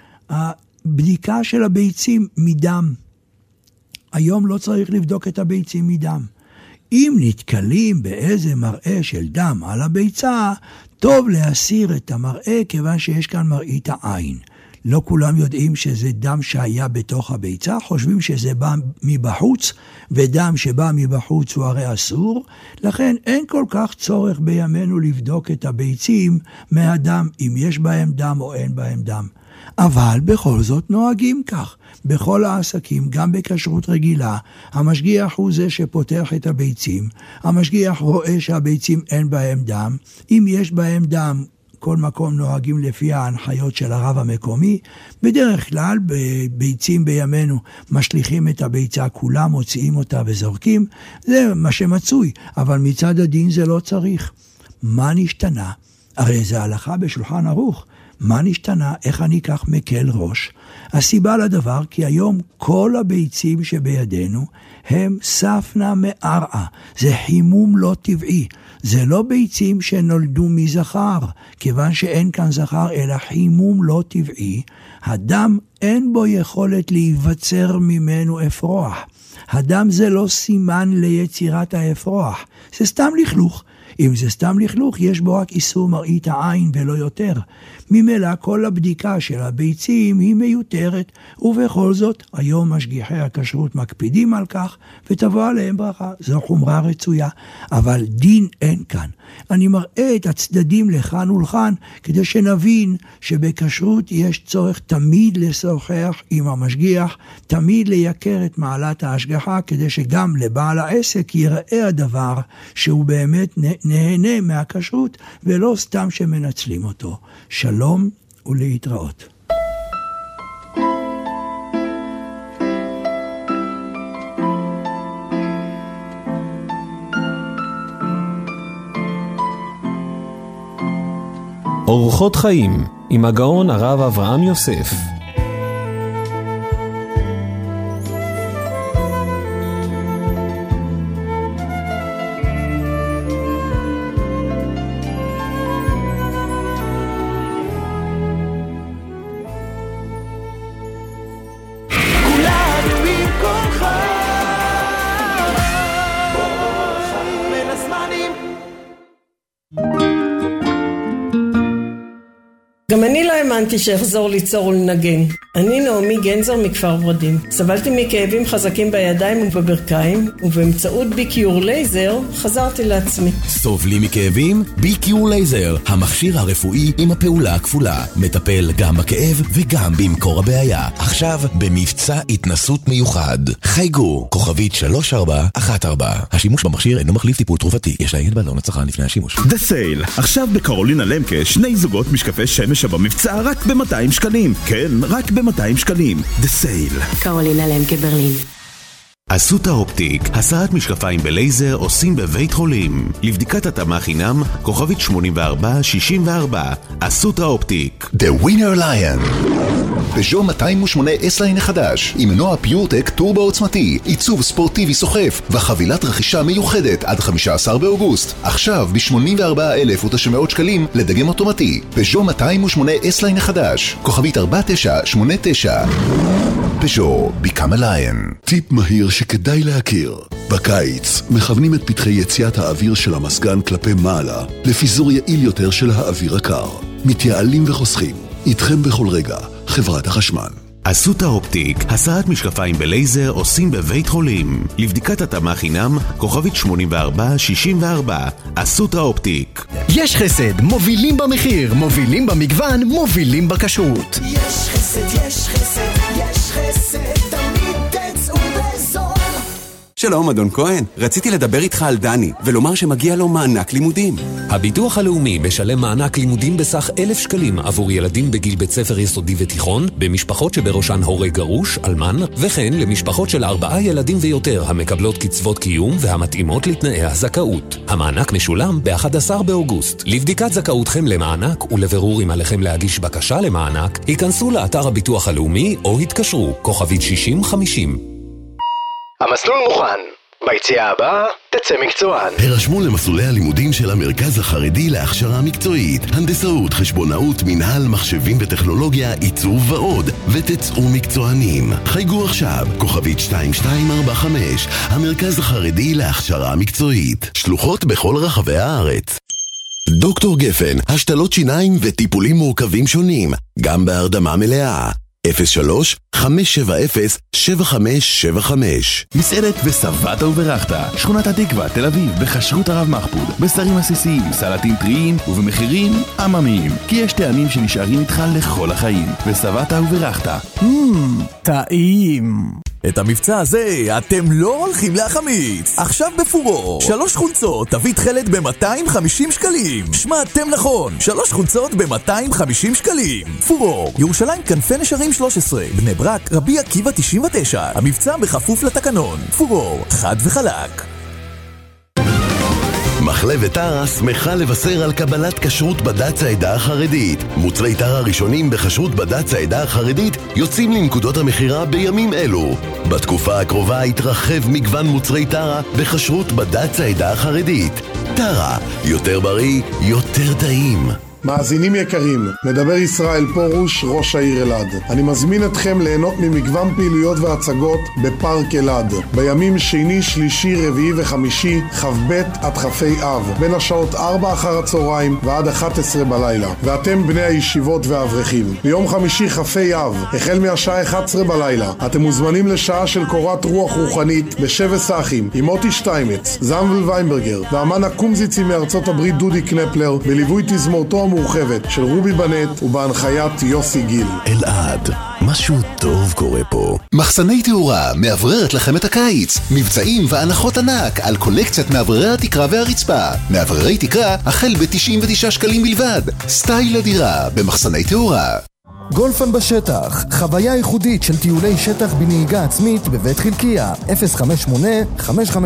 הבדיקה של הביצים מדם. היום לא צריך לבדוק את הביצים מדם. אם נתקלים באיזה מראה של דם על הביצה, טוב להסיר את המראה כיוון שיש כאן מראית העין. לא כולם יודעים שזה דם שהיה בתוך הביצה, חושבים שזה בא מבחוץ, ודם שבא מבחוץ הוא הרי אסור, לכן אין כל כך צורך בימינו לבדוק את הביצים מהדם, אם יש בהם דם או אין בהם דם. אבל בכל זאת נוהגים כך. בכל העסקים, גם בכשרות רגילה, המשגיח הוא זה שפותח את הביצים, המשגיח רואה שהביצים אין בהם דם, אם יש בהם דם, כל מקום נוהגים לפי ההנחיות של הרב המקומי. בדרך כלל בביצים בימינו משליכים את הביצה כולה, מוציאים אותה וזורקים, זה מה שמצוי, אבל מצד הדין זה לא צריך. מה נשתנה? הרי זה הלכה בשולחן ערוך. מה נשתנה? איך אני כך מקל ראש? הסיבה לדבר כי היום כל הביצים שבידינו הם ספנה מארעה, זה חימום לא טבעי. זה לא ביצים שנולדו מזכר, כיוון שאין כאן זכר אלא חימום לא טבעי. הדם אין בו יכולת להיווצר ממנו אפרוח. הדם זה לא סימן ליצירת האפרוח, זה סתם לכלוך. אם זה סתם לכלוך, יש בו רק איסור מראית העין ולא יותר. ממילא כל הבדיקה של הביצים היא מיותרת, ובכל זאת היום משגיחי הכשרות מקפידים על כך, ותבוא עליהם ברכה. זו חומרה רצויה, אבל דין אין כאן. אני מראה את הצדדים לכאן ולכאן, כדי שנבין שבכשרות יש צורך תמיד לשוחח עם המשגיח, תמיד לייקר את מעלת ההשגחה, כדי שגם לבעל העסק ייראה הדבר שהוא באמת נהנה מהכשרות, ולא סתם שמנצלים אותו. שלום ולהתראות. אורחות חיים עם הגאון הרב אברהם יוסף. גם אני לא האמנתי שאחזור ליצור ולנגן. אני נעמי גנזר מכפר ורדים. סבלתי מכאבים חזקים בידיים ובברכיים, ובאמצעות ביקיור לייזר חזרתי לעצמי. סובלים מכאבים? ביקיור לייזר, המכשיר הרפואי עם הפעולה הכפולה. מטפל גם בכאב וגם במקור הבעיה. עכשיו במבצע התנסות מיוחד. חייגו, כוכבית 3414. השימוש במכשיר אינו מחליף טיפול תרופתי. יש לעיין בעלון הצרכן לפני השימוש. The Sale, עכשיו בקרולינה למקה 2 זוגות משקפי שמש במבצע רק ב-200 שקלים. כן, רק ב-200 שקלים. The Sale. קרולינה למקה ברלין. אסותא אופטיק, הסרת משקפיים בלייזר עושים בבית חולים. לבדיקת התאמה חינם, כוכבית 8464. אסותא אופטיק. The Winner Lion. פז'ו 208 S-Line החדש, עם מנוע פיורטק טורבו עוצמתי, עיצוב ספורטיבי סוחף, וחבילת רכישה מיוחדת עד 15 באוגוסט. עכשיו ב-84,900 שקלים לדגם אוטומטי. פז'ו 208 S-Line החדש, כוכבית 4989. פז'ו, Become a Lion. טיפ מהיר שכדאי להכיר. בקיץ מכוונים את פתחי יציאת האוויר של המסגן כלפי מעלה לפיזור יעיל יותר של האוויר הקר. מתייעלים וחוסכים. איתכם בכל רגע, חברת החשמל. אסותא אופטיק, הסרת משקפיים בלייזר עושים בבית חולים. לבדיקת התאמה חינם, כוכבית 8464. אסותא אופטיק. יש חסד, מובילים במחיר, מובילים במגוון, מובילים בכשרות. יש חסד, יש חסד, יש חסד, תמיד תצאו בזול. שלום, אדון כהן. רציתי לדבר איתך על דני, ולומר שמגיע לו מענק לימודים. הביטוח הלאומי משלם מענק לימודים בסך 1,000 שקלים עבור ילדים בגיל בית ספר יסודי ותיכון, במשפחות שבראשן הורה גרוש, אלמן, וכן למשפחות של 4 ילדים ויותר המקבלות קצבות קיום והמתאימות לתנאי הזכאות. המענק משולם ב-11 באוגוסט. לבדיקת זכאותכם למענק ולבירור אם עליכם להגיש בקשה למענק, היכנסו לאתר הביטוח הלאומי או התקשרו, כוכבית 6050. המסלול מוכן. ביציאה הבאה תצא מקצוען. הרשמו למסלולי הלימודים של המרכז החרדי להכשרה מקצועית, הנדסאות, חשבונאות, מנהל, מחשבים וטכנולוגיה, עיצוב ועוד, ותצאו מקצוענים. חייגו עכשיו, כוכבית 2245, המרכז החרדי להכשרה מקצועית. שלוחות בכל רחבי הארץ. דוקטור גפן, השתלות שיניים וטיפולים מורכבים שונים, גם בהרדמה מלאה. 03-570-7575. מסעדת וסבתא וברכתא, שכונת התקווה, תל אביב, בכשרות הרב מחפוד, בשרים עסיסיים, סלטים טריים ובמחירים עממיים, כי יש טעמים שנשארים איתך לכל החיים. וסבתא וברכתא, טעים. את המבצע הזה אתם לא הולכים להחמיץ. עכשיו בפורור 3 חולצות תביא תחלת ב-250 שקלים. שמעתם נכון, 3 חולצות ב-250 שקלים. פורור, ירושלים כנפי נשרים 13, בני ברק, רבי עקיבא 99. המבצע בכפוף לתקנון. פורור, חד וחלק. מחלבת טרה שמחה לבשר על קבלת כשרות בד"ץ העדה החרדית. מוצרי טרה ראשונים בכשרות בד"ץ העדה החרדית יוצאים לנקודות המחירה בימים אלו. בתקופה הקרובה יתרחב מגוון מוצרי טרה בכשרות בד"ץ העדה החרדית. טרה, יותר בריא, יותר טעים. מאזינים יקרים, מדבר ישראל פורוש, ראש העיר אלעד. אני מזמין אתכם ליהנות ממגוון פעילויות והצגות בפארק אלעד. בימים שני, שלישי, רביעי וחמישי, כ"ב עד כ"ה אב, בין השעות 4 אחר הצהריים ועד 11 בלילה. ואתם בני הישיבות והאברכים. ביום חמישי כ"ה אב, החל מהשעה 11 בלילה, אתם מוזמנים לשעה של קורת רוח רוחנית בשבס האחים, עם מוטי שטיימץ, זמבל ויינברגר, והאמן הקומזיצי מארצות הברית דודי קנפלר, בליווי תזמורתו המורחבת של רובי בנט ובהנחיית יוסי גיל. אלעד, משהו טוב קורה פה. מחסני תאורה מאווררת לכם את הקיץ. מבצעים והנחות ענק על קולקציית מאווררי התקרה והרצפה. מאווררי תקרה החל ב-99 שקלים בלבד. סטייל הדירה במחסני תאורה. גולפן בשטח, חוויה ייחודית של טיולי שטח בנהיגה עצמית בבית חלקיה. 058-552-3333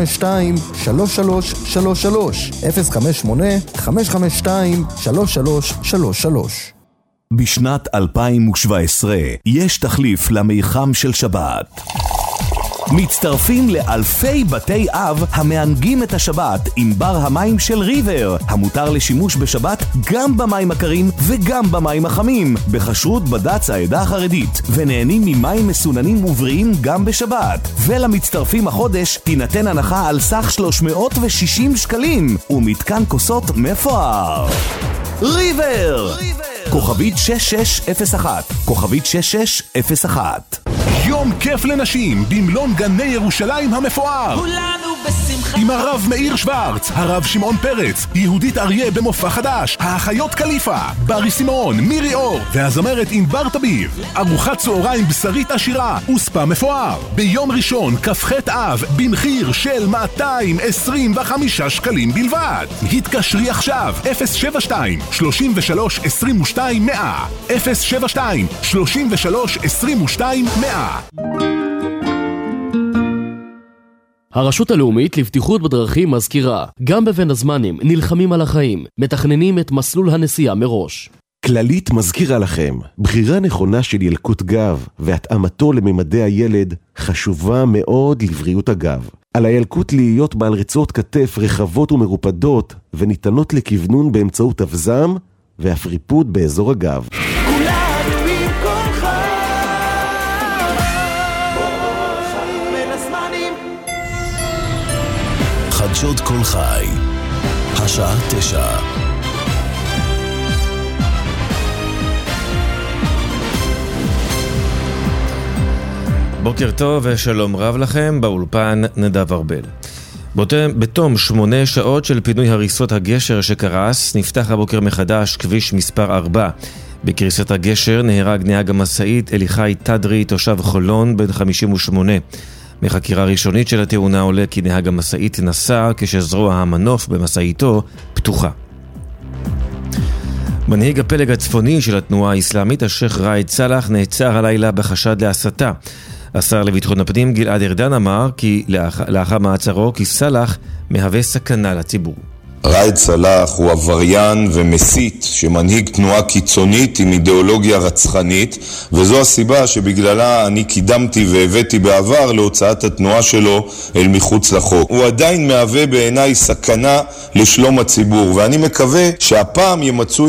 058-552-3333. בשנת 2017 יש תחליף למיחם של שבת. מצטרפים לאלפי בתי אב המענגים את השבת עם בר המים של ריבר, המותר לשימוש בשבת גם במים הקרים וגם במים החמים, בכשרות בד"ץ העדה החרדית, ונהנים ממים מסוננים ובריאים גם בשבת. ולמצטרפים החודש תינתן הנחה על סך 360 שקלים ומתקן כוסות מפואר. ריבר! כוכבית 6601, כוכבית 6601. יום כיף לנשים במלון גני ירושלים המפואר, כולנו בשמחה, עם הרב מאיר שוורץ, הרב שמעון פרץ, יהודית אריה במופע חדש, האחיות קליפה, ברי סימון, מירי אור והזמרת ענבר תביב. ארוחת צהריים בשרית עשירה וספה מפואר ביום ראשון כ"ח אב במחיר של 225 שקלים בלבד. התקשרי עכשיו 072 33 22 100 072 33 22 100. הרשות הלאומית לבטיחות בדרכים מזכירה, גם בבין הזמנים נלחמים על החיים, מתכננים את מסלול הנסיעה מראש. כללית מזכירה לכם, בחירה נכונה של ילקוט גב והתאמתו לממדי הילד חשובה מאוד לבריאות הגב. על הילקוט להיות בעל רצועות כתף רחבות ומרופדות וניתנות לכוונון באמצעות אבזם ואף ריפוד באזור הגב. חדשות כל חי, השעה 9. בוקר טוב ושלום רב לכם, באולפן נדב ארבל. בתום 8 שעות של פינוי הריסות הגשר שקרס, נפתח הבוקר מחדש כביש מספר 4. בקריסת הגשר נהרג נהג המשאית אליחי תדרי, תושב חולון, בן 58. מחקירה ראשונית של התאונה עולה כי נהג המשאית נסע כשזרוע המנוף במשאיתו פתוחה. מנהיג הפלג הצפוני של התנועה האסלאמית, השייח ראאד סלאח, נעצר הלילה בחשד להסתה. השר לביטחון הפנים גלעד ארדן אמר כי לאחר מעצרו כי סלאח מהווה סכנה לציבור. ראאד סלאח הוא עבריין ומסית שמנהיג תנועה קיצונית עם אידיאולוגיה רצחנית, וזו הסיבה שבגללה אני קידמתי והבאתי בעבר להוצאת התנועה שלו אל מחוץ לחוק. הוא עדיין מהווה בעיניי סכנה לשלום הציבור, ואני מקווה שהפעם ימצאו